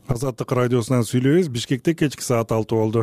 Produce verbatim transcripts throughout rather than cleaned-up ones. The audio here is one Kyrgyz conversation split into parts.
Азаттык радиосунан сүйлөйбүз. Бишкекте кечки саат алты болду.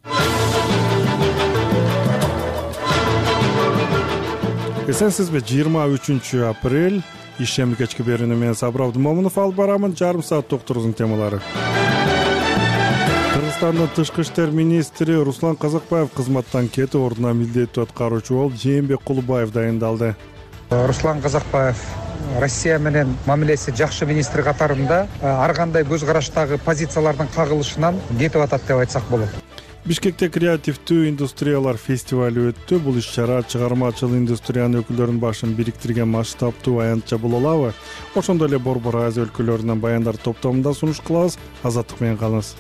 Эсенсизби? жыйырма үчүнчү апрель ишемби кечки берүүнү мен Сабыр Абдымомунов алып барамын. Жарым саат докторубуздун темалары. Кыргызстандын тышкы иштер министри Руслан Казакбаев кызматтан кетип, ордуна милдеттүү аткаруучу болуп Жээнбек Кулубаев дайындалды. Руслан Казакбаев Россия менен мамилеси жакшы министр катарында ар кандай көз караштагы позициялардын кагылышынан кетип атат деп айтсак болот. Бишкекте креативдүү индустриялар фестивали өттү. Бул иш-чара чыгармачыл индустриянын өкүлдөрүнүн башын бириктирген масштабтуу аянтча боло алабы? Ошондой эле Борбор Азия өлкөлөрүнөн баяндар топтомунда сунуш кылабыз. Азаттык менен калыңыз.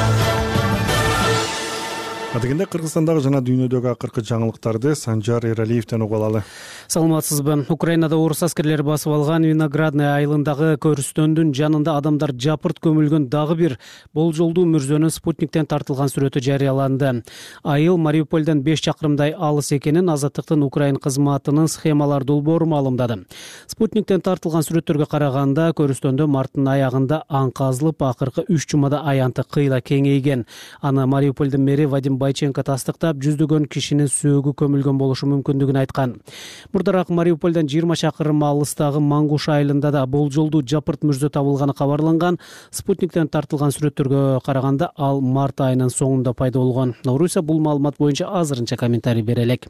Адегенде Кыргызстандагы жана дүйнөдөгү акыркы жаңылыктарды Санжар Эралиевден угуп алалы. Саламатсызбы? Украинада орус аскерлери басып алган Виноградный айылындагы көрүстөндүн жанында адамдар жапырт көмүлгөн дагы бир болжолдуу мүрзөнүн спутниктен тартылган сүрөтү жарыяланды. Айыл Мариупольдон беш чакырымдай алыс экенин Азаттыктын Украин кызматынын схемалар долбоору маалымдады. Спутниктен тартылган сүрөттөргө караганда көрүстөндө марттын аягында аң казылып, акыркы үч жумада аянты кыйла кеңейген. Аны Мариупольдун мэри Вадим Байченко тастыктап, жүздөгөн кишинин сөөгү көмүлгөн болушу мүмкүндүгүн айткан. Мурдараак Мариупольдон жыйырма чакырым алыстагы Мангуш айылында да болжолдуу жапырт мүрзө табылганы кабарланган. Спутниктен тартылган сүрөттөргө караганда ал март айынын соңунда пайда болгон. Орусия бул маалымат боюнча азырынча комментарий бере элек.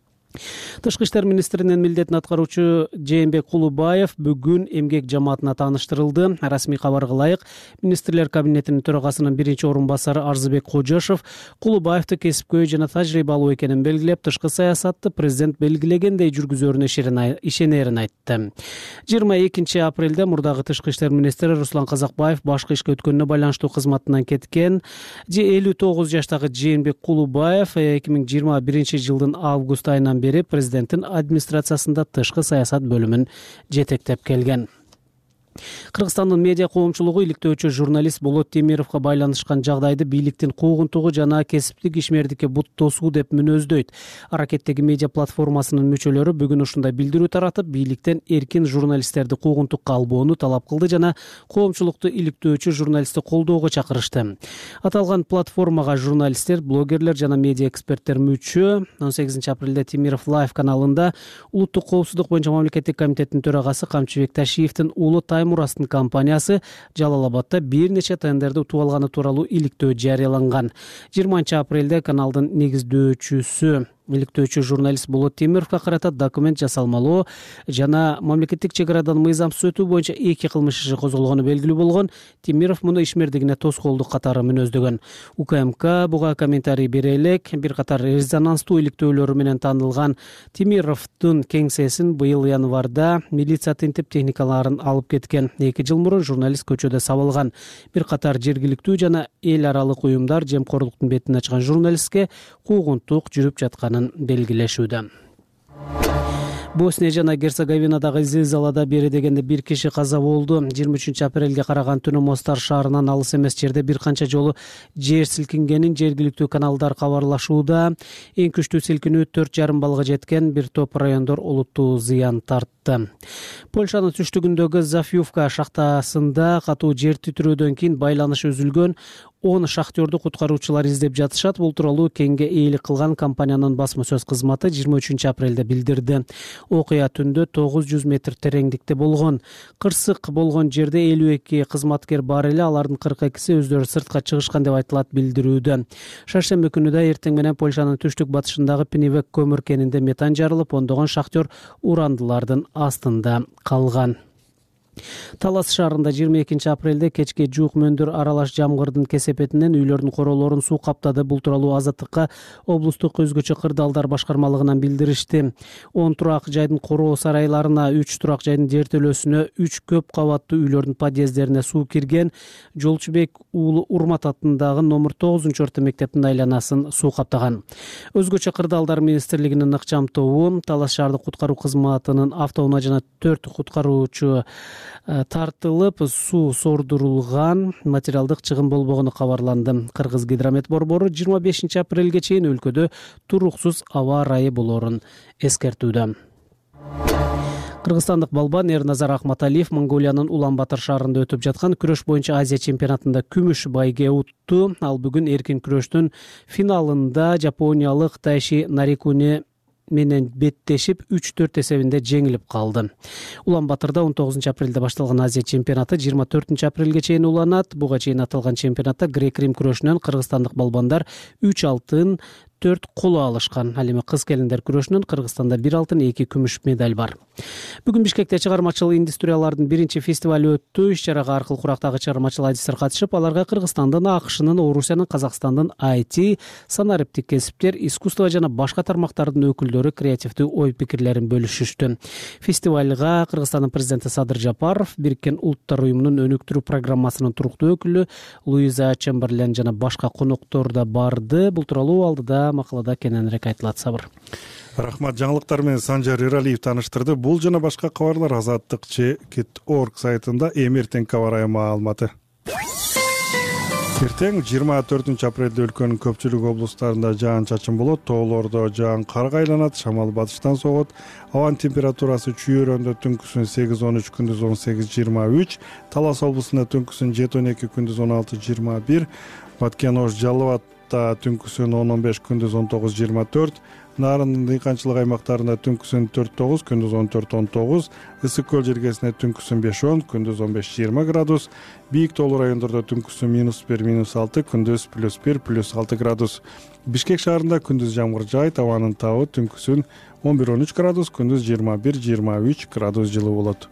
Тышкы иштер министринин милдетин аткаруучу Жээнбек Кулубаев бүгүн эмгек жамаатына тааныштырылды. Расмий кабарга ылайык, министрлер кабинетинин төрагасынын биринчи орун басары Арзыбек Кожошов Кулубаевди кесипкөй жана тажрыйбалуу экенин белгилеп, тышкы саясатты президент белгилегендей жүргүзөрүнө ишенерин айтты. жыйырма экинчи апрелде мурдагы тышкы иштер министри Руслан Казакбаев башкы ишке өткөнүнө байланыштуу кызматынан кеткен. элүү тогуз жаштагы Жээнбек Кулубаев эки миң жыйырма биринчи жылдын август айынан бери президенттин администрациясында тышкы саясат бөлүмүн жетектеп келген. Кыргызстандын медиа коомчулугу иликтөөчү журналист Болот Темировго байланышкан жагдайды бийликтин куугунтугу жана кесиптик ишмердикке бут тосуу деп мүнөздөйт. Аракеттеги медиа платформасынын мүчөлөрү бүгүн ушундай билдирүү таратып, бийликтен эркин журналисттерди куугунтукка албоону талап кылды жана коомчулукту иликтөөчү журналистти колдоого чакырышты. Аталган платформага журналисттер, блогерлер жана медиа эксперттер мүчө. он сегизинчи апрелде Темиров Лайв каналында улуттук коопсуздук боюнча мамлекеттик комитеттин төрагасы Камчыбек Ташиевдин уулу Таймурастын компаниясы Жалал Абадда бир нече тендерди утуп алганы тууралуу иликтөө жарыяланган. жыйырманчы апрелде каналдын негиздөөчүсү иликтөөчү журналист Болот Темировго карата документ жасалмалоо жана мамлекеттик чек арадан мыйзамсыз өтүү боюнча эки кылмыш иши козголгону белгилүү болгон. Темиров муну ишмердигине тоскоолдук катары мүнөздөгөн. УКМК буга комментарий бере элек. Бир катар резонанстуу иликтөөлөрү менен таанылган Темировдун кеңсесин быйыл январда милиция тинтип техникаларын алып кеткен. эки жыл мурун журналист көчөдө сабылган. Бир катар жергиликтүү жана эл аралык уюмдар жемкорлуктун бетин ачкан журналистке куугунтук жүрүп жаткан белгилешүүдө. Босния жана Герцеговинадагы зилзалада бери дегенде бир киши каза болду. жыйырма үчүнчү апрелге караган түнү Мостар шаарынан алыс эмес жерде бир канча жолу жер силкингенин жергиликтүү каналдар кабарлашууда. Эң күчтүү силкинүү төрт жарым баллга жеткен, бир топ райондор олуттуу зыян тартты. Польшанын түштүгүндөгү Зафьювка шахтасында катуу жер титирөөдөн кийин байланыш үзүлгөн. он шахтерду куткаруучулар издеп жатышат. Бул тууралуу кеңге ээлик кылган компаниянын басма сөз кызматы жыйырма үчүнчү апрелде билдирди. Окуя түндө тогуз жүз метр тереңдикте болгон. Кырсык болгон жерде элүү эки кызматкер бар эле, алардын кырк экиси өздөрү сыртка чыгышкан деп айтылат билдирүүдө. Шаршемби күнү да эртең менен Польшанын түштүк батышындагы Пиневек көмүр кенинде метан жарылып, ондогон шахтер урандылардын астында калган. Талас шаарында жыйырма экинчи апрелде кечке жуук мөндүр аралаш жамгырдын кесепетинен үйлөрдүн королорун суу каптады. Бул тууралуу Азаттыкка облустук өзгөчө кырдаалдар башкармалыгынан билдиришти. он турак жайдын короо сарайларына, үч турак жайдын жертөлөсүнө, үч көп кабаттуу үйлөрдүн подъездерине суу кирген. Жолчубек уулу Урмат атындагы номер тогузунчу орто мектептин айланасын суу каптаган. Өзгөчө кырдаалдар министрлигинин ыкчам тобу Талас шаардык куткаруу кызматынын автоунаа жана төрт куткаруучу тартылып, суу сордурулган, материалдык чыгым болбогону кабарланды. Кыргыз гидромет борбору жыйырма бешинчи апрелге чейин өлкөдө туруксуз аба ырайы болоорун эскертүүдө. Кыргызстандык балбан Эрназар Ахматалиев Монголиянын Улан-Батор шаарында өтүп жаткан күрөш боюнча Азия чемпионатында күмүш байге утту. Ал бүгүн эркин күрөштүн финалында жапониялык Тайши Нарикуни менен беттешип үч төрт эсебинде жеңилип калды. Улан-Батордо он тогузунчу апрелде башталган Азия чемпионаты жыйырма төртүнчү апрелге чейин уланат. Буга чейин аталган чемпионатта грек-рим күрөшүнөн кыргызстандык балбандар үч алтын, төрт коло алышкан. Ал эми кыз келиндер күрөшүнөн Кыргызстанда бир алтын, эки күмүш медаль бар. Бүгүн Бишкекте чыгармачыл индустриялардын биринчи фестивалю өттү. Иш-чарага аркылуу курактагы чыгармачыл адистер катышып, аларга Кыргызстандын, АКШнын, Орусиянын, Казакстандын ай ти, санариптик кесиптер, искусство жана башка тармактардын өкүлдөрү креативдүү ой пикирлерин бөлүшүштү. Фестивалга Кыргызстандын президенти Садыр Жапаров, Бириккен Улуттар уюмунун өнүктүрүү программасынын туруктуу өкүлү Луиза Чемберлен жана башка коноктор да барды. Бул тууралуу алдыда макалада кененирээк айтылат. Сабыр. Рахмат. Жаңылыктар менен Санжар Эралиев тааныштырды. Бул жана башка кабарлар азаттык чекит точка орг сайтында эми эртең кабар маалыматы. Эртең жыйырма төртүнчү апрелде өлкөнүн көпчүлүк облустарында жаан-чачын болот. Тоолордо жаан карга айланат, шамал батыштан согот. Абанын температурасы чүйөрөндө түнкүсүн сегиз он үч, күндүз он сегиз жыйырма үч, Талас облусунда түнкүсүн жети он эки, күндүз он алты жыйырма бир, Баткен Ош Жалал-Абадта түнкүсүн он он беш, күндүз он тогуз жыйырма төрт, Нарындын дыйканчылык аймактарында түнкүсүн төрт тогуз, күндүз он төрт он тогуз, Ысык көл жергесинде түнкүсүн беш он, күндүз он беш жыйырма градус, Бийик тоолуу райондордо түнкүсүн минус бир, минус алты, күндүз плюс бир, плюс алты градус. Бишкек шаарында күндүз жамгыр жаайт, абанын табы түнкүсүн он бир он үч градус, күндүз жыйырма бир жыйырма үч градус жылуу болот.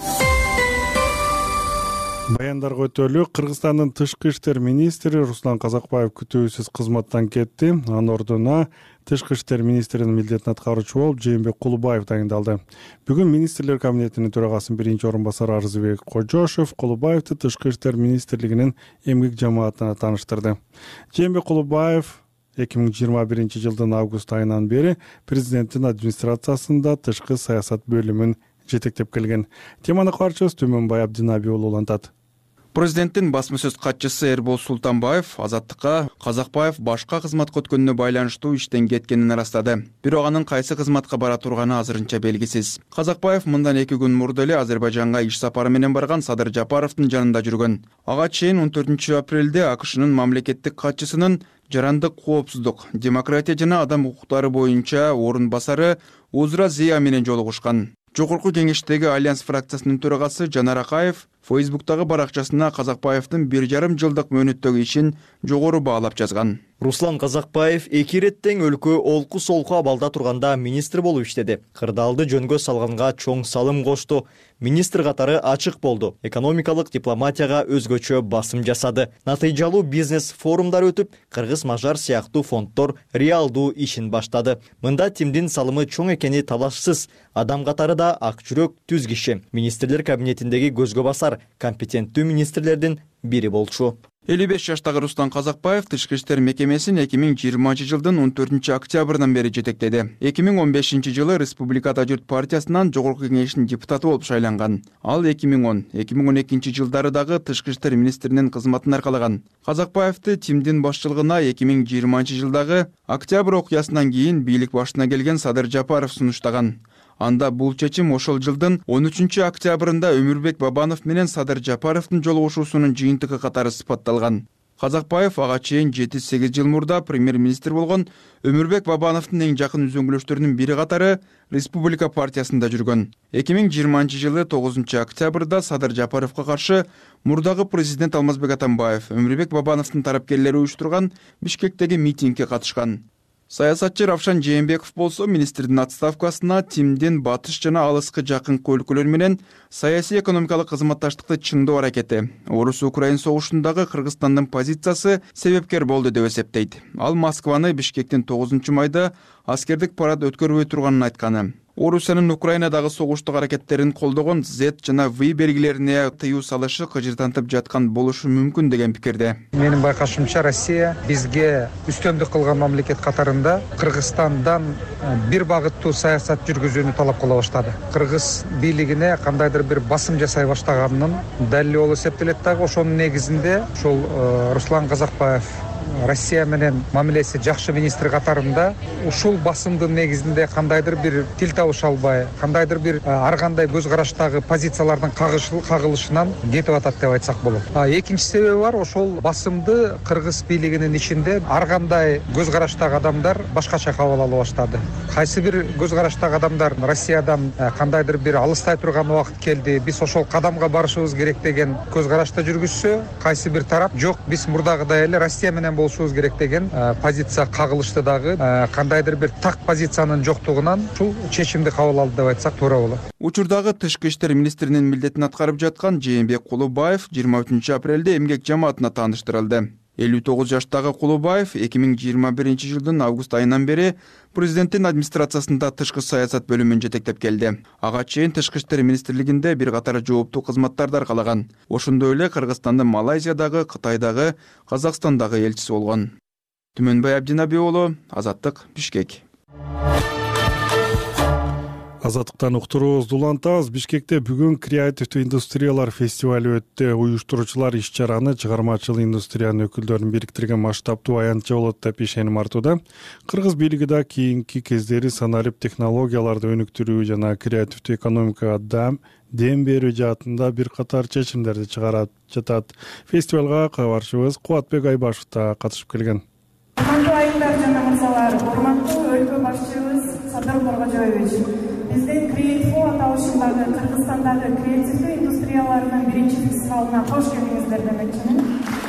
Баяндарга өтөлү. Кыргызстандын тышкы иштер министри Руслан Казакбаев күтүүсүз кызматтан кетти. Анын ордуна тышкы иштер министринин милдетин аткаруучу болуп Жээнбек Кулубаев дайындалды. Бүгүн министрлер кабинетинин төрагасынын биринчи орун басары Арзыбек Кожошов Кулубаевди тышкы иштер министрлигинин эмгек жамаатына тааныштырды. Жээнбек Кулубаев эки миң жыйырма биринчи жылдын август айынан бери президенттин администрациясында тышкы саясат бөлүмүн жетектеп келген. Теманы кабарчыбыз Төмөнбай Абдинаби уулу улантат. Президенттин басма сөз катчысы Эрбол Султанбаев Азаттыкка Казакбаев башка кызматка өткөнүнө байланыштуу иштен кеткенин ырастады. Бирок анын кайсы кызматка бара турганы азырынча белгисиз. Казакбаев мындан эки күн мурда эле Азербайжанга иш сапары менен барган Садыр Жапаровдун жанында жүргөн. Ага чейин он төртүнчү апрелде АКШнын мамлекеттик катчысынын жарандык коопсуздук, демократия жана адам укуктары боюнча орун басары Узра Зия менен жолугушкан. Жогорку кеңештеги Альянс фракциясынын төрагасы Жанар Акаев Фейсбуктагы баракчасына Казакбаевдин бир жарым жылдык мөөнөттөгү ишин жогору баалап жазган. Руслан Казакбаев эки иреттен өлкө олку солку абалда турганда министр болуп иштеди. Кырдаалды жөнгө салганга чоң салым кошту. Министр катары ачык болду. Экономикалык дипломатияга өзгөчө басым жасады. Натыйжалуу бизнес форумдар өтүп, Кыргыз-Мажар сыяктуу фонддор реалдуу ишин баштады. Мында Тимдин салымы чоң экени талашсыз. Адам катары да ак жүрөк, түз киши. Министрлер кабинетиндеги көзгө басар, компетенттүү министрлердин бири болчу. элүү беш жаштагы Руслан Казакбаев тышкы иштер мекемесин эки миң жыйырманчы жылдын он төртүнчү октябрынан бери жетектеди. эки миң он бешинчи жылы Республикада журт партиясынан жогорку кеңештин депутаты болуп шайланган. Ал эки миң он эки миң он экинчи жылдары дагы тышкы иштер министринин кызматын аркалаган. Казакбаевди Тимдин башчылыгына эки миң жыйырманчы жылдагы октябрь окуясынан кийин бийлик башына келген Садыр Жапаров сунуштаган. Анда бул чечим ошол жылдын он үчүнчү октябрында Өмүрбек Бабанов менен Садыр Жапаровдун жолугушуусунун жыйынтыгы катары сыпатталган. Казакбаев ага чейин жети сегиз жыл мурда премьер-министр болгон Өмүрбек Бабановдун эң жакын үзөңгүлөштөрүнүн бири катары Республика партиясында жүргөн. эки миң жыйырманчы жылы тогузунчу октябрда Садыр Жапаровго каршы мурдагы президент Алмазбек Атамбаев Өмүрбек Бабановдун тарапкерлери уюштурган Бишкектеги митингге катышкан. Саясатчы Равшан Жээнбеков болсо министрдин отставкасына Тимдин батыш жана алыскы жакынкы өлкөлөр менен саясий экономикалык кызматташтыкты чыңдоо аракети, Орус-Украин согушундагы Кыргызстандын позициясы себепкер болду деп эсептейт. Ал Москваны Бишкектин тогузунчу майда аскердик парад өткөрбөй турганын айтканы. Орусиянын Украинадагы согуштук аракеттерин колдогон Z жана V белгилерине тыюу салышы кыжыртантып жаткан болушу мүмкүн деген пикирде. Менин байкашымча Россия бизге үстөмдүк кылган мамлекет катарында Кыргызстандан бир багыттуу саясат жүргүзүүнү талап кыла баштады. Кыргыз бийлигине кандайдыр бир басым жасай баштаганынын далили болуп эсептелет дагы. Ошонун негизинде ошол Руслан Казакбаев Россия менен мамилеси жакшы министр катарында ушул басымдын негизинде кандайдыр бир тил табыша албай, кандайдыр бир ар кандай көз караштагы позициялардын кагылышынан кетип атат деп айтсак болот. Экинчи себеби бар, ошол басымды кыргыз бийлигинин ичинде ар кандай көз караштагы адамдар башкача кабыл ала баштады. Кайсы бир көз караштагы адамдар Россиядан кандайдыр бир алыстай турган убакыт келди, биз ошол кадамга барышыбыз керек деген көз карашта жүргүзсө, кайсы бир тарап жок, биз мурдагыдай эле Россия менен болушубуз керек деген позиция кагылышты дагы, кандайдыр бир так позициянын жоктугунан ушул чечимди кабыл алды деп айтсак туура болот. Учурдагы тышкы иштер министринин милдетин аткарып жаткан Жээнбек Кулубаев жыйырма үчүнчү апрелде эмгек жамаатына тааныштырылды. элүү тогуз жаштагы Кулубаев эки миң жыйырма биринчи жылдын август айынан бери президенттин администрациясында тышкы саясат бөлүмүн жетектеп келди. Ага чейин тышкы иштер министрлигинде бир катар жооптуу кызматтарды аркалаган. Ошондой эле Кыргызстандын Малайзиядагы, Кытайдагы, Казакстандагы элчиси болгон. Түмөнбай Абдинаби уулу, Азаттык, Бишкек. Азаттыктан уктурубуз дулантабыз. Бишкекте бүгүн креативдүү индустриялар фестивали өттү. Уюштуруучулар иш-чараны чыгармачыл индустриянын өкүлдөрүн бириктирген масштабтуу аянтча болот деп ишеним артууда. Кыргыз бийлиги да кийинки кездери саналип технологияларды өнүктүрүү жана креативдүү экономикага дем берүү жаатында бир катар чечимдерди чыгарып жатат. Фестивалга кабарчыбыз Кубатбек Айбашев да катышып келген. Урматтуу айымдар жана мырзалар, урматтуу өлкө башчыбыз Садыр Мургажоевич, биздин Create-Fo аталышындагы Кыргызстандагы креативдүү индустриялардын биринчи фестивалына кош келиңиздер демекчимин.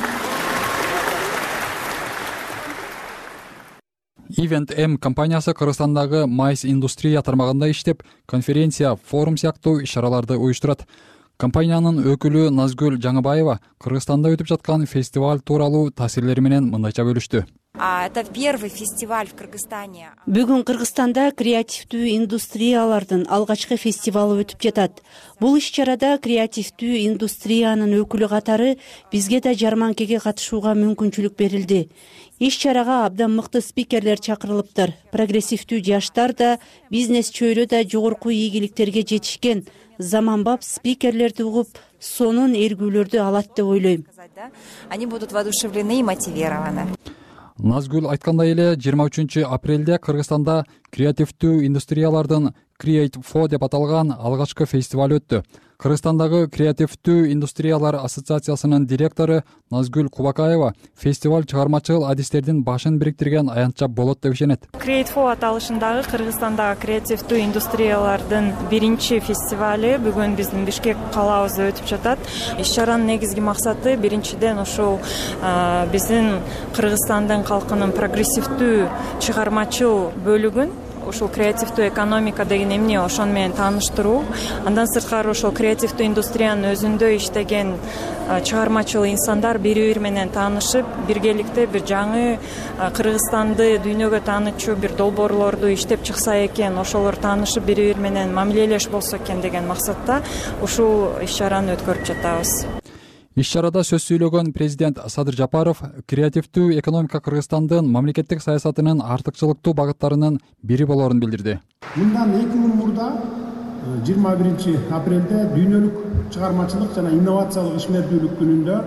Event M компаниясы Кыргызстандагы майс индустрия тармагында иштеп, конференция, форум сыяктуу иш-чараларды уюштурат. Компаниянын өкүлү Назгүл Жаңыбаева Кыргызстанда өтүп жаткан фестиваль тууралуу таасирлери менен мындайча бөлүштү. Это первый фестиваль в Кыргызстане. Бүгүн Кыргызстанда креативдүү индустриялардын алгачкы фестивалы өтүп жатат. Бул иш-чарада креативдүү индустриянын өкүлү катары бизге да жарманкеге катышууга мүмкүнчүлүк берилди. Иш-чарага абдан мыкты спикерлер чакырылыптыр. Прогрессивдүү жаштар да, бизнес чөйрө да жогорку ийгиликтерге жетишкен. Заманбап спикерлерди угуп, сонун эргүүлөрдү алат деп ойлойм. Они будут воодушевлены и мотивированы. Назгүл айткандай эле жыйырма үчүнчү апрелде Кыргызстанда креативдүү индустриялардын Create-Fo деп аталган алгачкы фестиваль өттү. Кыргызстандагы креативдүү индустриялар ассоциациясынын директору Назгүл Кубакаева фестиваль чыгармачыл адистердин башын бириктирген аянтча болот деп ишенет. Create-Fo аталышындагы Кыргызстандагы креативдүү индустриялардын биринчи фестивали бүгүн биздин Бишкек калаабызда өтүп жатат. Иш-чаранын негизги максаты биринчиден ошол биздин Кыргызстандын калкынын прогрессивдүү чыгармачыл бөлүгүн ошол креативдүү экономика деген эмне, ошону менен тааныштыруу. Андан сырткары ошол креативдүү индустриянын өзүндө иштеген чыгармачыл инсандар бири-бири менен таанышып, биргеликте бир жаңы Кыргызстанды дүйнөгө таанытчу бир долбоорлорду иштеп чыкса экен, ошолор таанышып бири-бири менен мамилелеш болсо экен деген максатта ушул иш-чараны өткөрүп жатабыз. Иш-чарада сөз сүйлөгөн президент Садыр Жапаров креативдүү экономика Кыргызстандын мамлекеттик саясатынын артыкчылыктуу багыттарынын бири болоорун билдирди. Мындан эки күн мурда жыйырма биринчи апрелде дүйнөлүк чыгармачылык жана инновациялык ишмердүүлүк күнүндө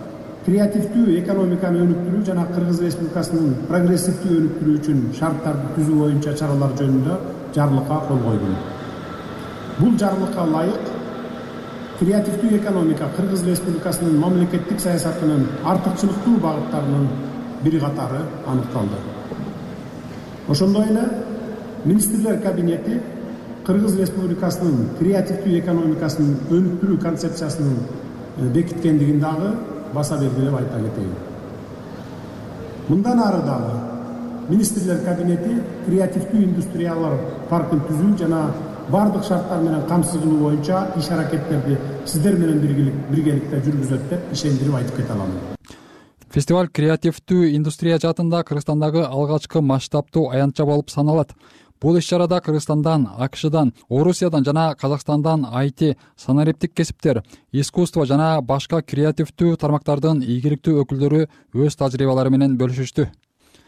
креативдүү экономиканы өнүктүрүү жана Кыргыз Республикасынын прогрессивдүү өнүктүрүү үчүн шарттарды түзүү боюнча чаралар жөнүндө жарлыкка кол койдум. Бул жарлыкка ылайык креативдүү экономика Кыргыз Республикасынын мамлекеттик саясатынын артыкчылыктуу багыттарынын бири катары аныкталды. Ошондой эле министрлер кабинети Кыргыз Республикасынын креативдүү экономикасын өнүктүрүү концепциясынын бекиткендигин дагы баса белгилеп айта кетейин. Мындан ары дагы министрлер кабинети креативдүү индустриялар паркын түзүү жана бардык шарттар менен камсыз кылуу боюнча иш-аракеттерди сиздер менен биргеликте жүргүзөт деп ишендирип айтып кете алам. Фестиваль креативдүү индустрия жаатында Кыргызстандагы алгачкы масштабтуу аянтча болуп саналат. Бул иш-чарада Кыргызстандан, АКШдан, Орусиядан жана Казакстандан ай ти, санариптик кесиптер, искусство жана башка креативдүү тармактардын ийгиликтүү өкүлдөрү өз тажрыйбалары менен бөлүшүштү.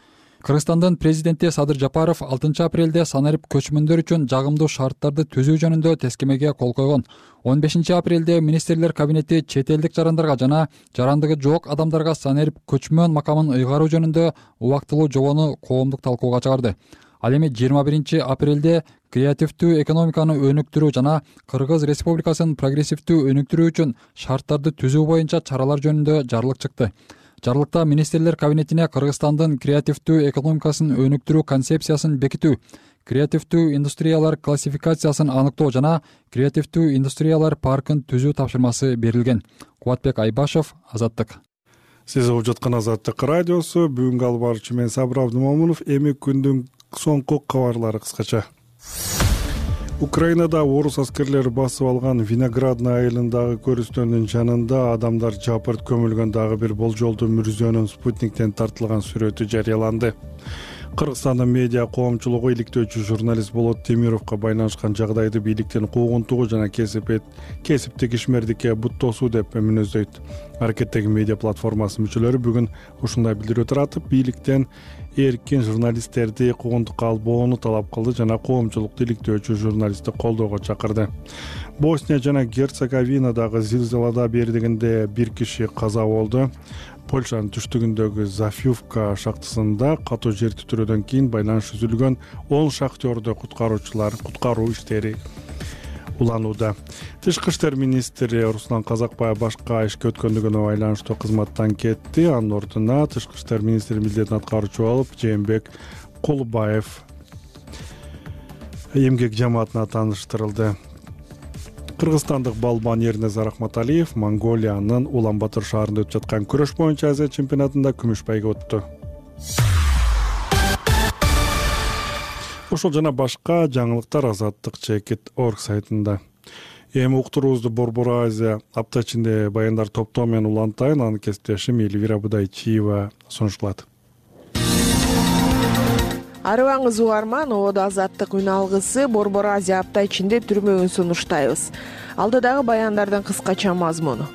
Кыргызстандын президенти Садыр Жапаров алтынчы апрелде санарип көчмөндөр үчүн жагымдуу шарттарды түзүү жөнүндө тескемеге кол койгон. он бешинчи апрелде министрлер кабинети чет элдик жарандарга жана жарандыгы жок адамдарга санарип көчмөн макамын ыйгаруу жөнүндө убактылуу жобону коомдук талкууга чыгарды. Ал эми жыйырма биринчи апрелде креативдүү экономиканы өнүктүрүү жана Кыргыз Республикасын прогрессивдүү өнүктүрүү үчүн шарттарды түзүү боюнча чаралар жөнүндө жарлык чыкты. Жарлыкта министрлер кабинетине Кыргызстандын креативдүү экономикасын өнүктүрүү концепциясын бекитүү, креативдүү индустриялар классификациясын аныктоо жана креативдүү индустриялар паркын түзүү тапшырмасы берилген. Кубатбек Айбашев, Азаттык. Сиз угуп жаткан Азаттык радиосу. Бүгүнкү алып баруучу мен Сабыр Абдымомунов. Эми күндүн соңку кабарлары кыскача. Украинада орус аскерлери басып алган Виноградный айылындагы көрүстөндүн жанында адамдар жапырт көмүлгөн дагы бир болжолдуу мүрзөнүн спутниктен тартылган сүрөтү жарыяланды. Кыргызстандын медиа коомчулугу иликтөөчү журналист Болот Темировго байланышкан жагдайды бийликтин куугунтугу жана кесиптик ишмердикке бут тосуу деп мүнөздөйт. Аракеттеги медиа платформасынын мүчөлөрү бүгүн ушундай билдирүү таратып, бийликтен эркин журналисттерди куугунтукка албоону талап кылды жана коомчулукту иликтөөчү журналистти колдоого чакырды. Босния жана Герцеговинадагы зилзалада бердигинде бир киши каза болду. Польшанын түштүгүндөгү Зафювка шахтасында катуу жер титирөөдөн кийин байланыш үзүлгөн он шахтёрду куткаруучулар куткаруу иштери уланууда. Тышкы иштер министри Руслан Казакбаев башка ишке өткөндүгүнө байланыштуу кызматтан кетти. Анын ордуна тышкы иштер министри милдетин аткаруучу болуп Жээнбек Кулбаев эмгек жамаатына тааныштырылды. Кыргызстандык балбан Эрнезар Ахматалиев Монголиянын Улан-Батор шаарында өтүп жаткан күрөш боюнча Азия чемпионатында күмүш байге өттү. Ошол жана башка жаңылыктар Азаттык чекит точка орг сайтында. Эми уктуруубузду Борбор Азия апта ичинде баяндар топтоо менен улантайын. Анын кесиптешим Эльвира Будайчиева сунушталат. Арыбаңыз угарман, Оодо Азаттык үн алгысы Борбор Азия апта ичинде түрмөгүн сунуштайбыз. Алдыдагы баяндардын кыскача мазмуну.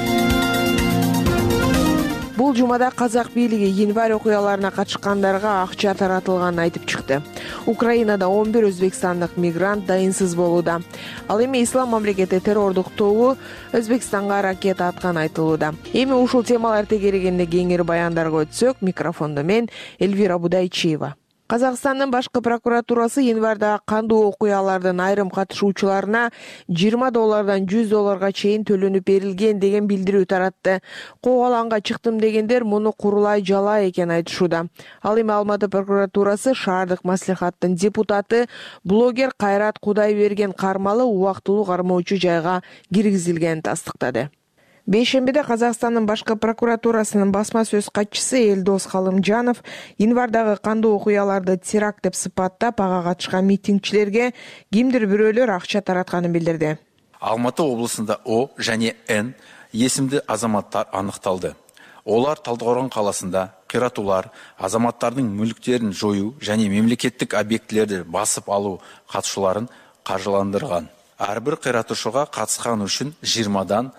Бул жумада казак бийлиги январь окуяларына катышкандарга акча таратылганын айтып чыкты. Украинада он бир өзбекстандык мигрант дайынсыз болууда. Ал эми Ислам мамлекети террордук тобу Өзбекстанга ракета атканы айтылууда. Эми ушул темалар тегерегенде кеңири баяндарга өтсөк, микрофондо мен Эльвира Будайчиева. Казакстандын башкы прокуратурасы январда кандуу окуялардын айрым катышуучуларына жыйырма доллардан жүз долларга чейин төлөнүп берилген деген билдирүү таратты. Кол аланга чыктым дегендер муну курулай жалаа экенин айтышууда. Ал эми Алматы прокуратурасы шаардык маслихаттын депутаты блогер Кайрат Кудайберген кармалы убактылуу кармоочу жайга киргизилгенин тастыктады. Бейшембиде Казакстандын башкы прокуратурасынын басма сөз катчысы Элдос Калымжанов январдагы кандуу окуяларды теракт деп сыпаттап, ага катышкан митингчилерге кимдир бирөөлөр акча таратканын билдирди. Алматы облусунда О және Н эсимдүү азаматтар аныкталды. Олар Талдыкоргон каласында кыйратуулар, азаматтардын мүлктерин жоюу және мемлекеттик объектилерди басып алуу катышууларын каржыландырган. Ар бир кыйратуучуга катышкан үчүн жыйырмадан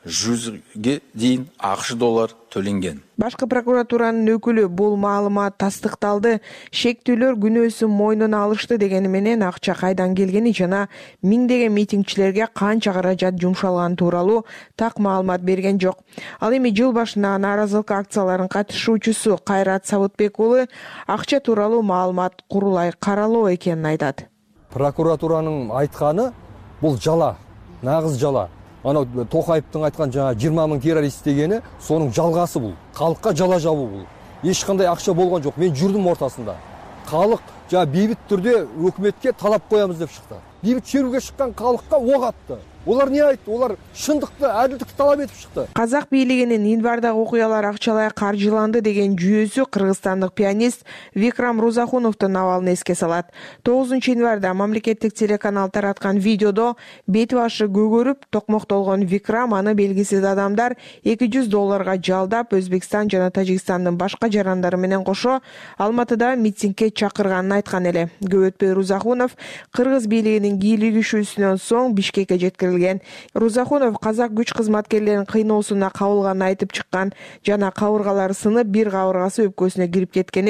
жүзгө дейин акш доллар төлөнген. Башкы прокуратуранын өкүлү бул маалымат тастыкталды. Шектүүлөр күнөөсүн мойнуна алышты дегени менен акча кайдан келгени жана миңдеген митингчилерге канча каражат жумшалганы тууралуу так маалымат берген жок. Ал эми жыл башында нааразылык акцияларынын катышуучусу Кайрат Сабытбек уулу акча тууралуу маалымат курулай каралуу экенин айтат. Прокуратуранын айтканы бул жала, нагыз жала. Ана Токаевдин айткан жана жыйырма миң террорист дегени сонун жалгасы бул. Калкка жала жабуу бул. Эч кандай акча болгон жок. Мен жүрдүм ортасында. Калык жана бейбит түрдө өкмөткө талап коебуз деп чыкты. Бейбит чөрүүгө чыккан калыкка ок атты. Олар не айтты? Олар шындыкты, адилдикти талап этип чыкты. Казак бийлигинин январдагы окуялар акчалай каржыланды деген жүйөсү кыргызстандык пианист Викрам Рузахуновдун абалын эске салат. тогузунчу январда мамлекеттик телеканал тараткан видеодо бети башы көгөрүп, токмоктолгон Викрам аны белгисиз адамдар эки жүз долларга жалдап, Өзбекстан жана Тажикстандын башка жарандары менен кошо Алматыда митингге чакырганын айткан эле. Көп өтпөй Рузахунов кыргыз бийлигинин кийлигишүүсүнөн соң Бишкекке жеткирилген. Рузахунов казак күч кызматкерлеринин кыйноосуна кабылганын айтып чыккан жана кабыргалары сынып, бир кабыргасы өпкөсүнө кирип кеткенин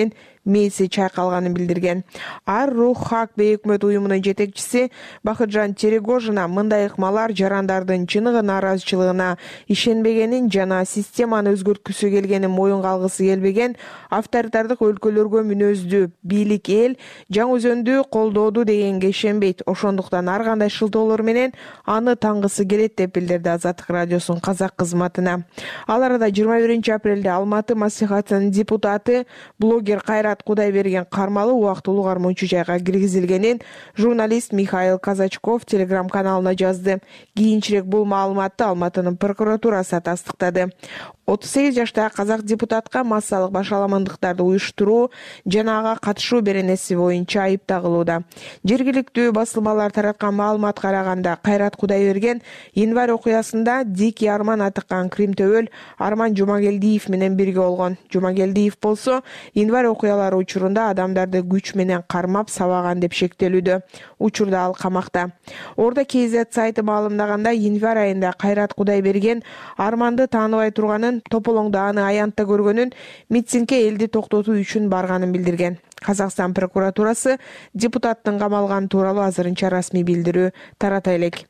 мээси чайкалганын билдирген. Ар рух хак бейөкмөт уюмунун жетекчиси Бакытжан Терегожина мындай ыкмалар жарандардын чыныгы нааразычылыгына ишенбегенин жана системаны өзгөрткүсү келгенин моюнга алгысы келбеген авторитардык өлкөлөргө мүнөздүү бийлик эл жаңы өзөндү колдооду дегенге ишенбейт. Ошондуктан ар кандай шылтоолор менен аны таңгысы келет деп билдирди Азаттык радиосунун казак кызматына. Ал арада жыйырма биринчи апрелде Алматы маслихатынын депутаты блогер Кайрат Кудайберген кармалуу убактылуу кармоочу жайга киргизилгенин журналист Михаил Казачков телеграм каналына жазды. Кийинчерээк бул маалыматты Алматынын прокуратурасы тастыктады. отуз сегиз жаштагы казак депутатка массалык башаламандыктарды уюштуруу жана ага катышуу беренеси боюнча айып тагылууда. Жергиликтүү басылмалар тараткан маалыматка караганда Кайрат Кудайберген январь окуясында Дики Арман атыккан кримтөбөл Арман Жумагелдиев менен бирге болгон. Жумагелдиев болсо январь окуялары учурунда адамдарды күч менен кармап сабаган деп шектелүүдө. Учурда ал камакта. Орда кей зет сайты маалымдаганда январь айында Кайрат Кудайберген Арманды тааныбай турганын, тополоңдо аны аянтта көргөнүн, митингге элди токтотуу үчүн барганын билдирген. Казакстан прокуратурасы депутаттын камалганы тууралуу азырынча расмий билдирүү тарата элек.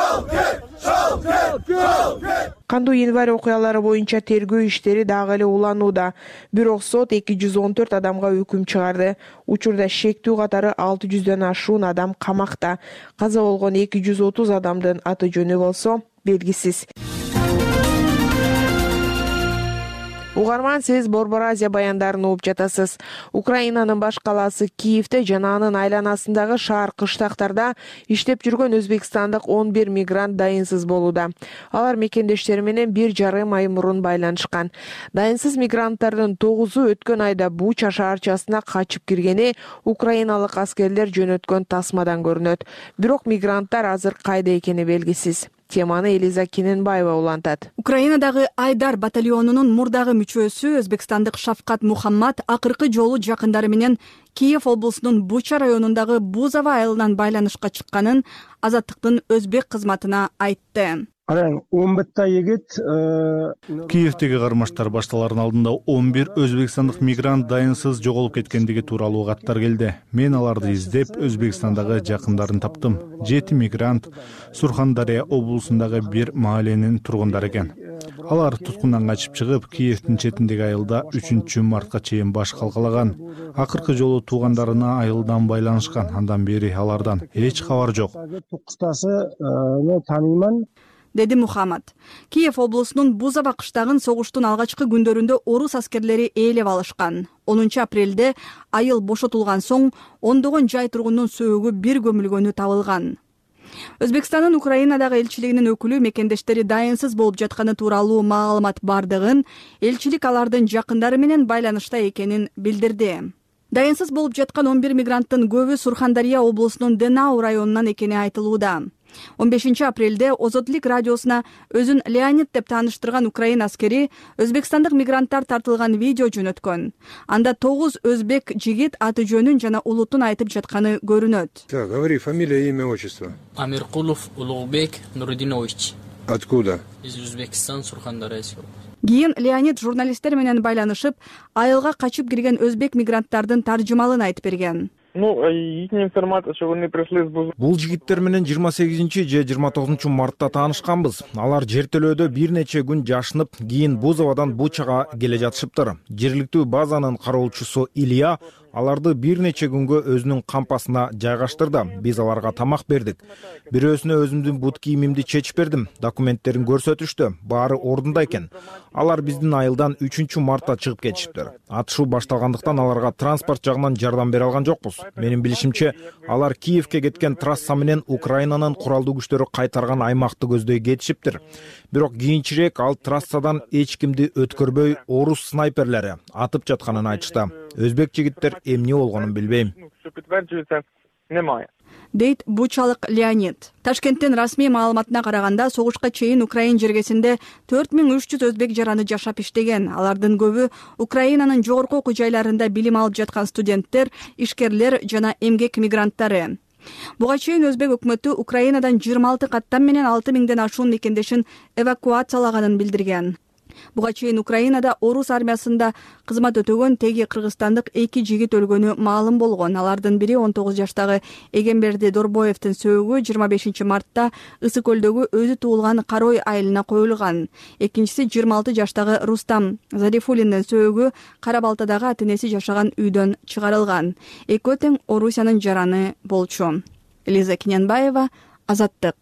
Кандуу январь окуялары боюнча тергөө иштери дагы эле уланууда. Бирок сот эки жүз он төрт адамга өкүм чыгарды. Учурда шектүү катары алты жүздөн ашуун адам камакта. Каза болгон эки жүз отуз адамдын аты жөнү болсо белгисиз. Угарман, сиз Борбор Азия баяндарын угуп жатасыз. Украинанын баш калаасы Киевде жана анын айланасындагы шаар кыштактарда иштеп жүргөн өзбекстандык он бир мигрант дайынсыз болууда. Алар мекендештери менен бир жарым ай мурун байланышкан. Дайынсыз мигранттардын тогузу өткөн айда Буча шаарчасына качып киргени украиналык аскерлер жөнөткөн тасмадан көрүнөт. Бирок мигранттар азыр кайда экени белгисиз. Теманы Элиза Кененбаева улантат. Украинадагы Айдар батальонунун мурдагы мүчөсү өзбекстандык Шавкат Мухаммад акыркы жолу жакындары менен Киев облусунун Буча районундагы Бузова айылынан байланышка чыкканын Азаттыктын өзбек кызматына айтты. Киевдеги кармаштар башталардын алдында он бир өзбекстандык мигрант дайынсыз жоголуп кеткендиги тууралуу каттар келди. Мен аларды издеп Өзбекстандагы жакындарын таптым. Жети мигрант Сурхандария облусундагы бир маалянын тургундары экен. Алар туткундан качып чыгып, Киевдин четиндеги айылда үчүнчү мартка чейин баш калкалаган. Акыркы жолу туугандарына айылдан байланышкан. Андан бери алардан эч кабар жок. Деди Мухаммад. Киев облусунун Бузова кыштагын согуштун алгачкы күндөрүндө орус аскерлери ээлеп алышкан. онунчу апрелде айыл бошотулган соң ондогон жай тургундун сөөгү бир көмүлгөнү табылган. Өзбекстандын Украинадагы элчилигинин өкүлү мекендештери дайынсыз болуп жатканы тууралуу маалымат бардыгын, элчилик алардын жакындары менен байланышта экенин билдирди. Дайынсыз болуп жаткан он бир мигранттын көбү Сурхандария облусунун Денау районунан экени айтылууда. он бешинчи апрелде Озодлик радиосуна өзүн Леонид деп тааныштырган украин аскери өзбекстандык мигранттар тартылган видео жөнөткөн. Анда тогуз өзбек жигит аты жөнүн жана улутун айтып жатканы көрүнөт. Так, говори, фамилия, имя, отчество. Амиркулов Улугбек Нурудинович. Откуда? Из Узбекистана, Сурхандарайский. Кийин Леонид журналисттер менен байланышып, айылга качып кирген өзбек мигранттардын таржымалын айтып берген. Ну, ихне информация, что они пришли с Бузова. Бул жигиттер менен жыйырма сегизинчи же жыйырма тогузунчу мартта таанышканбыз. Алар жертөлөөдө бир нече күн жашынып, кийин Бузовадан Бучага келе жатышыптыр. Жергиликтүү базанын кароочусу Илья аларды бир нече күнгө өзүнүн кампасына жайгаштырды. Биз аларга тамак бердик. Бирөөсүнө өзүмдүн бут кийимимди чечип бердим. Документтерин көрсөтүштү. Баары ордунда экен. Алар биздин айылдан үчүнчү мартта чыгып кетишиптир. Атышуу башталгандыктан аларга транспорт жагынан жардам бере алган жокпуз. Менин билишимче, алар Киевке кеткен трасса менен Украинанын куралдуу күчтөрү кайтарган аймакты көздөй кетишиптир. Бирок кийинчерээк ал трассадан эч кимди өткөрбөй орус снайперлери атып жатканын айтышты. Өзбек жигиттер эмне болгонун билбейм. Дейт бучалык Леонид. Ташкенттин расмий маалыматына караганда, согушка чейин Украин жергесинде төрт миң үч жүз өзбек жараны жашап иштеген. Алардын көбү Украинанын жогорку окуу жайларында билим алып жаткан студенттер, ишкерлер жана эмгек мигранттары. Буга чейин өзбек өкмөтү Украинадан жыйырма алты каттам менен алты миңден ашуун мекендешин эвакуациялаганын билдирген. Буга чейин Украинада орус армиясында кызмат өтөгөн теги кыргызстандык эки жигит өлгөнү маалым болгон. Алардын бири он тогуз жаштагы Эгемберди Дорбоевдин сөөгү жыйырма бешинчи мартта Ысык көлдөгү өзү туулган Карой айылына коюлган. Экинчиси жыйырма алты жаштагы Рустам Зарифуллиндин сөөгү Кара Балтадагы ата-энеси жашаган үйдөн чыгарылган. Экөө тең Орусиянын жараны болчу. Элиза Кинянбаева, Азаттык.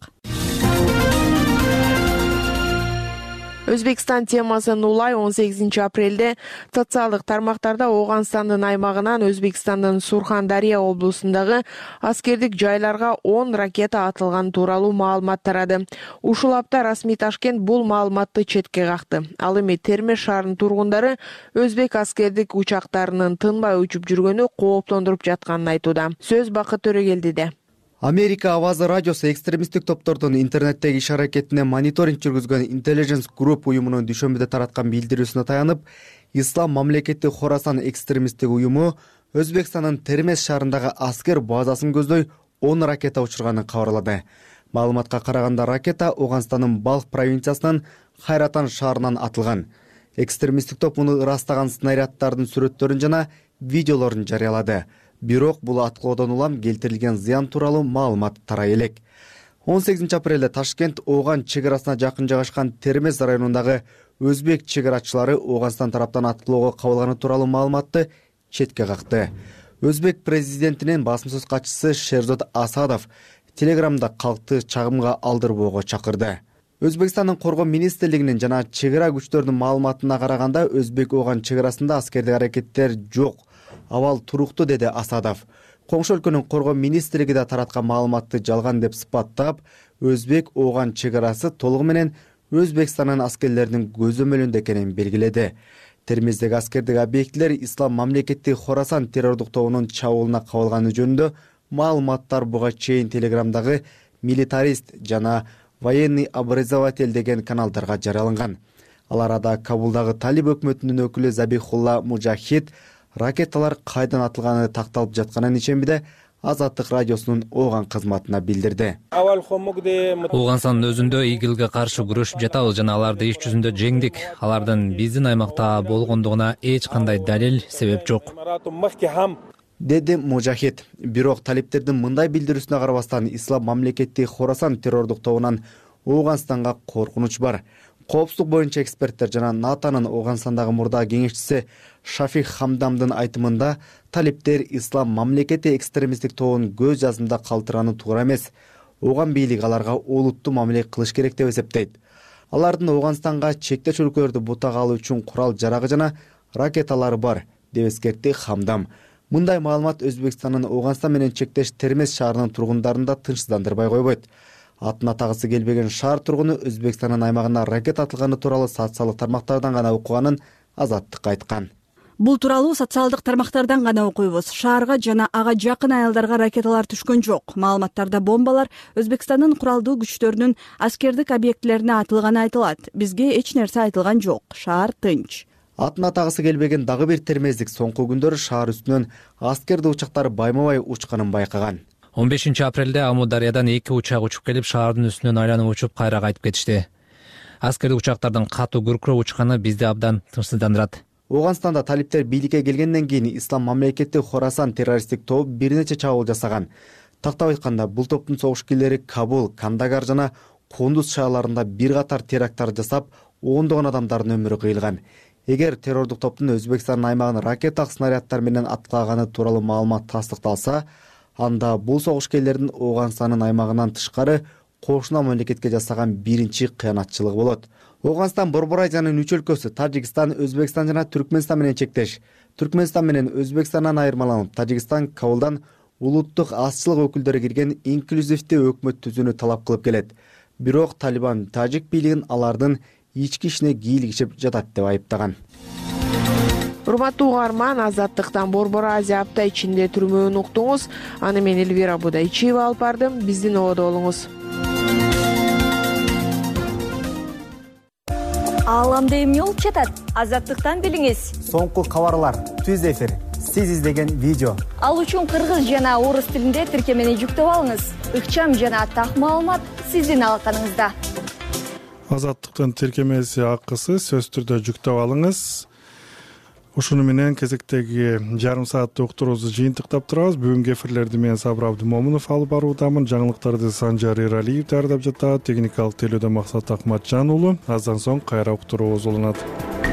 Өзбекстан темасын улай он сегизинчи апрелде социалдык тармактарда Ооганстандын аймагынан Өзбекстандын Сурхан-Дарья облусундагы аскердик жайларга он ракета атылган тууралуу маалымат тарады. Ушул апта расмий Ташкент бул маалыматты четке какты. Ал эми Термеш шаарынын тургундары өзбек аскердик учактарынын тынбай учуп жүргөнү кооптондуруп жатканын айтууда. Сөз Бакыт Төрөгелдиде. Америка Авазы радиосу экстремисттик топтордун интернеттеги иш-аракетине мониторинг жүргүзгөн Intelligence Group уюмунун дүйшөмбүдө тараткан билдирүүсүнө таянып, Ислам мамлекети Хорасан экстремисттик уюму Өзбекстандын Термес шаарындагы аскер базасын көздөй он ракета учурганын кабарлады. Маалыматка караганда ракета Ооганстандын Балх провинциясынын Хайратан шаарынан атылган. Экстремисттик топ муну ырастаган снаряддардын сүрөттөрүн жана видеолорун жарыялады. Бирок бул аткылоодон улам келтирилген зыян тууралуу маалымат тарай элек. он сегизинчи апрелде Ташкент Ооган чек арасына жакын жайгашкан Термес районундагы өзбек чек арачылары Ооганстан тараптан аткылоого кабылганы тууралуу маалыматты четке какты. Өзбек президентинин басым сөз катчысы Шерзод Асадов Телеграмда калкты чагымга алдырбоого чакырды. Өзбекстандын коргоо министрлигинин жана чек ара күчтөрүнүн маалыматына караганда Өзбек Ооган чек арасында аскердик аракеттер жок. Абал туруктуу, деди Асадов. Коңшу өлкөнүн коргоо министрлиги да тараткан маалыматты жалган деп сыпаттап, Өзбек Ооган чек арасы толугу менен Өзбекстандын аскерлеринин көзөмөлүндө экенин белгиледи. Термиздеги аскердик объектилер Ислам мамлекети Хорасан террордук тобунун чабуулуна кабылганы жөнүндө маалыматтар буга чейин Телеграмдагы милитарист жана военный образователь деген каналдарга жарыяланган. Ал арада Кабулдагы Талиб өкмөтүнүн өкүлү Забихулла Мужахид ракеталар кайдан атылганы такталып жатканын ишенбиде Азаттык радиосунун Ооган кызматына билдирди. Ооганстандын өзүндө игилге каршы күрөшүп жатабыз жана аларды иш жүзүндө жеңдик. Алардын биздин аймакта болгондугуна эч кандай далил, себеп жок, деди Мужахид. Бирок талиптердин мындай билдирүүсүнө карабастан Ислам мамлекети Хорасан террордук тобунан Ооганстанга коркунуч бар. Коопсуздук боюнча эксперттер жана НАТОнун Ооганстандагы мурда кеңешчиси Шафик Хамдамдын айтымында талиптер Ислам мамлекети экстремисттик тобун көз жазымда калтырганы туура эмес. Ооган бийлиги аларга олуттуу мамиле кылыш керек деп эсептейт. Алардын Ооганстанга чектеш өлкөлөрдү бутага алуу үчүн курал жарагы жана ракеталары бар, деп эскертти Хамдам. Мындай маалымат Өзбекстандын Ооганстан менен чектеш Термес шаарынын тургундарын да тынчсыздандырбай койбойт. Атын атагысы келбеген шаар тургуну Өзбекстандын аймагына ракета атылганы тууралуу социалдык тармактардан гана окуганын Азаттыкка айткан. Бул тууралуу социалдык тармактардан гана окуйбуз. Шаарга жана ага жакын айылдарга ракеталар түшкөн жок. Маалыматтарда бомбалар Өзбекстандын куралдуу күчтөрүнүн аскердик объектилерине атылганы айтылат. Бизге эч нерсе айтылган жок. Шаар тынч. Атын атагысы келбеген дагы бир термездик соңку күндөрү шаар үстүнөн аскердик учактар байма-бай учканын байкаган. он бешинчи апрелде Амудариядан эки учак учуп келип шаардын үстүнөн айланып учуп кайра кайтып кетишти. Аскердик учактардын катуу күркүрөп учканы бизди абдан тынчсыздандырат. Ооганстанда талиптер бийликке келгенден кийин Ислам мамлекети Хорасан террористтик тобу бир нече чабуул жасаган. Тактап айтканда, бул топтун согушкерлери Кабул, Кандагар жана Кундуз шаарларында бир катар теракттар жасап, ондогон адамдардын өмүрү кыйылган. Эгер террордук топтун Өзбекстандын аймагын ракеталык снаряддар менен аткылаганы тууралуу маалымат тастыкталса, анда бул согушкерлердин Ооганстандын аймагынан тышкары кошуна мамлекетке жасаган биринчи кыянатчылыгы болот. Ооганстан Борбор Азиянын үч өлкөсү Тажикстан, Өзбекстан жана Түркмөнстан менен чектеш. Түркмөнстан менен Өзбекстандан айырмаланып, Тажикстан Кабулдан улуттук азчылык өкүлдөрү кирген инклюзивдүү өкмөт түзүүнү талап кылып келет. Бирок Талибан тажик бийлигин алардын ички ишине кийлигишип жатат деп айыптаган. Урматтуу угарман, Азаттыктан Борбор Азия апта ичинде түрмөөнү уктуңуз. Аны мен Эльвира Будайчиева алып бардым. Биздин ободо болуңуз. Ааламда эмне болуп жатат? Азаттыктан билиңиз. Соңку кабарлар, түз эфир, сиз издеген видео. Ал үчүн кыргыз жана орус тилинде тиркемени жүктөп алыңыз. Ыкчам жана так маалымат сиздин алаканыңызда. азаттыктын тиркемеси акысы сөзсүз түрдө жүктөп алыңыз. Ушуну менен кезектеги жарым сааттык уктуруубузду жыйынтыктап турабыз. Бүгүнкү эфирлерди мен Сабыр Абдымомунов алып баруудамын. Жаңылыктарды Санжар Иралиев даярдап жатат. Техникалык тейлөөдө Максат Акматжан уулу. Аздан соң кайра уктуруубуз уланат.